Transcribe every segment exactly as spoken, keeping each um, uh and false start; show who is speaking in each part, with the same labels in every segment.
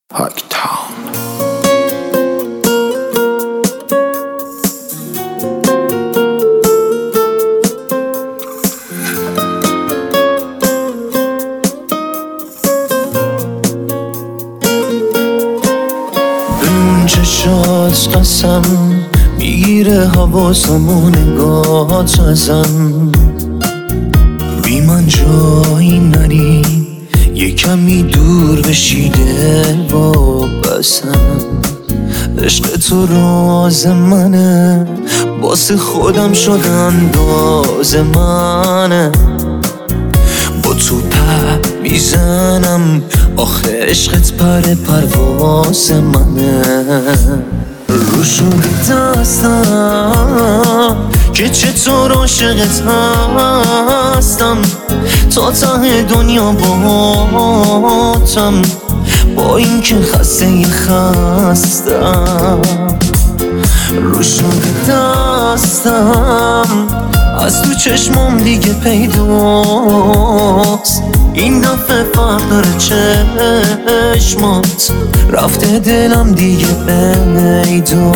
Speaker 1: هاکتاون. اون چشات قسم میگیره حواسمو نگاهات ازم، بی من جایی نری یه کمی دور بشی دل وابستم. عشق تو راز منه، واسه خودم شد انداز منه، با تو پر میزنم آخه عشقت پر پرواز منه. رو شده دستم که چطور عاشقت هستم، تا ته دنیا باهاتم، با این که خسته خستم. رو شده دستم از تو چشمام دیگه پیداست، این دفعه فرق داره چشمات، رفته دلم دیگه پیدا.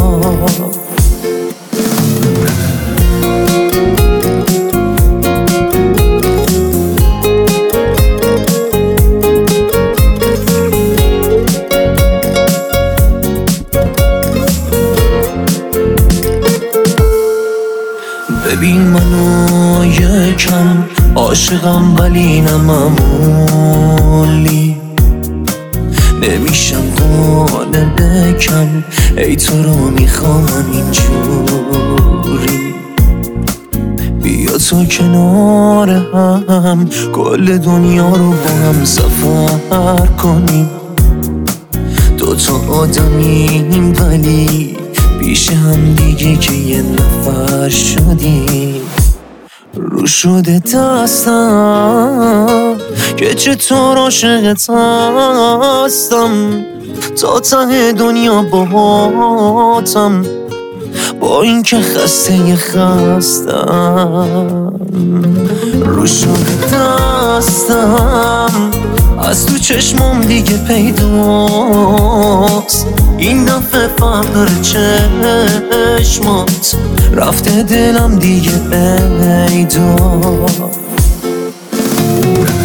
Speaker 1: ببین منو یکم عاشقم ولی نمامولی، نمیشم قانع بکم ای تو رو میخوام اینجوری. بیا تو کنار هم کل دنیا رو با هم سفر کنیم، دوتا آدمیم ولی پیش هم دیگه که یه نفر شدیم. رو شده دستم که چطور عاشقت هستم، تا ته دنیا باهاتم، با این که خسته خستم. رو شده دستم از تو چشمام دیگه پیداست، این دفعه فرق داره چشمات، رفته دلم دیگه پیدا.